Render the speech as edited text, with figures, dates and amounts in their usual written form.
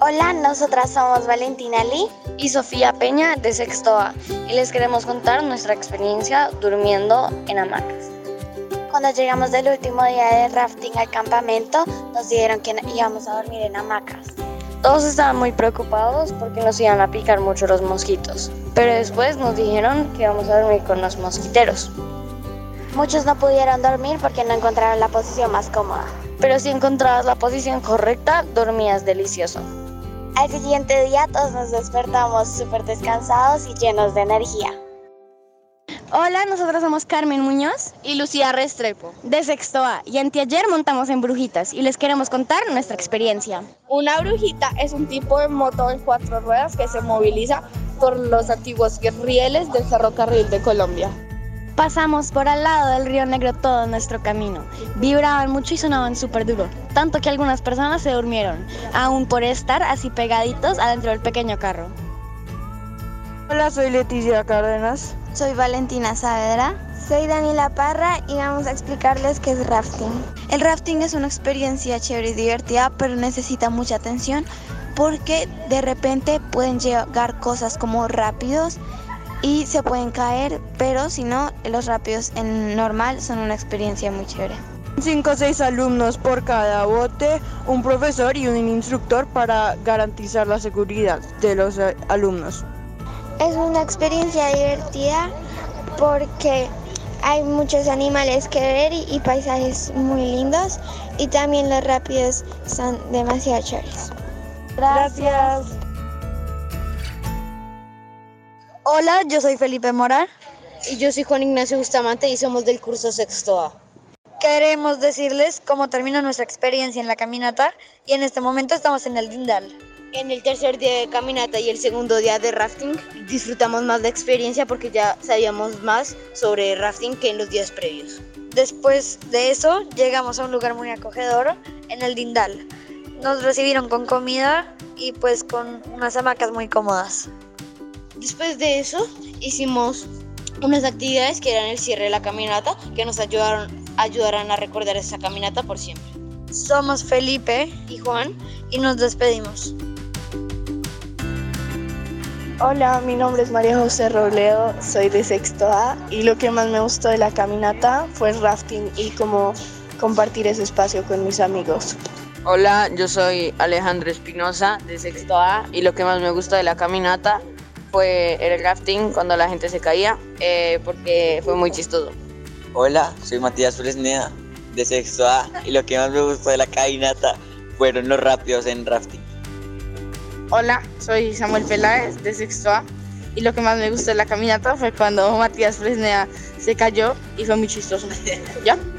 Hola, nosotras somos Valentina Lee y Sofía Peña de Sexto A y les queremos contar nuestra experiencia durmiendo en hamacas. Cuando llegamos del último día de rafting al campamento, nos dijeron que íbamos a dormir en hamacas. Todos estaban muy preocupados porque nos iban a picar mucho los mosquitos, pero después nos dijeron que íbamos a dormir con los mosquiteros. Muchos no pudieron dormir porque no encontraron la posición más cómoda. Pero si encontrabas la posición correcta, dormías delicioso. Al siguiente día todos nos despertamos súper descansados y llenos de energía. Hola, nosotros somos Carmen Muñoz y Lucía Restrepo de Sexto A y anteayer montamos en Brujitas y les queremos contar nuestra experiencia. Una brujita es un tipo de moto en 4 ruedas que se moviliza por los antiguos rieles del ferrocarril de Colombia. Pasamos por al lado del Río Negro todo nuestro camino. Vibraban mucho y sonaban súper duro, tanto que algunas personas se durmieron, aún por estar así pegaditos adentro del pequeño carro. Hola, soy Leticia Cárdenas. Soy Valentina Saavedra. Soy Daniela Parra y vamos a explicarles qué es rafting. El rafting es una experiencia chévere y divertida, pero necesita mucha atención porque de repente pueden llegar cosas como rápidos y se pueden caer, pero si no, los rápidos en normal son una experiencia muy chévere. 5 o 6 alumnos por cada bote, un profesor y un instructor para garantizar la seguridad de los alumnos. Es una experiencia divertida porque hay muchos animales que ver y paisajes muy lindos y también los rápidos son demasiado chéveres. Gracias. Hola, yo soy Felipe Morar. Y yo soy Juan Ignacio Bustamante y somos del curso Sexto A. Queremos decirles cómo terminó nuestra experiencia en la caminata y en este momento estamos en el Dindal. En el tercer día de caminata y el segundo día de rafting disfrutamos más la experiencia porque ya sabíamos más sobre rafting que en los días previos. Después de eso llegamos a un lugar muy acogedor en el Dindal. Nos recibieron con comida y pues con unas hamacas muy cómodas. Después de eso hicimos unas actividades que eran el cierre de la caminata que nos ayudarán a recordar esa caminata por siempre. Somos Felipe y Juan y nos despedimos. Hola, mi nombre es María José Robledo, soy de Sexto A y lo que más me gustó de la caminata fue el rafting y como compartir ese espacio con mis amigos. Hola, yo soy Alejandro Espinosa de Sexto A y lo que más me gustó de la caminata fue el rafting cuando la gente se caía porque fue muy chistoso. Hola, soy Matías Fresneda de Sexto A y lo que más me gustó de la caminata fueron los rápidos en rafting. Hola, soy Samuel Peláez de Sexto A y lo que más me gustó de la caminata fue cuando Matías Fresneda se cayó y fue muy chistoso. ¿Ya?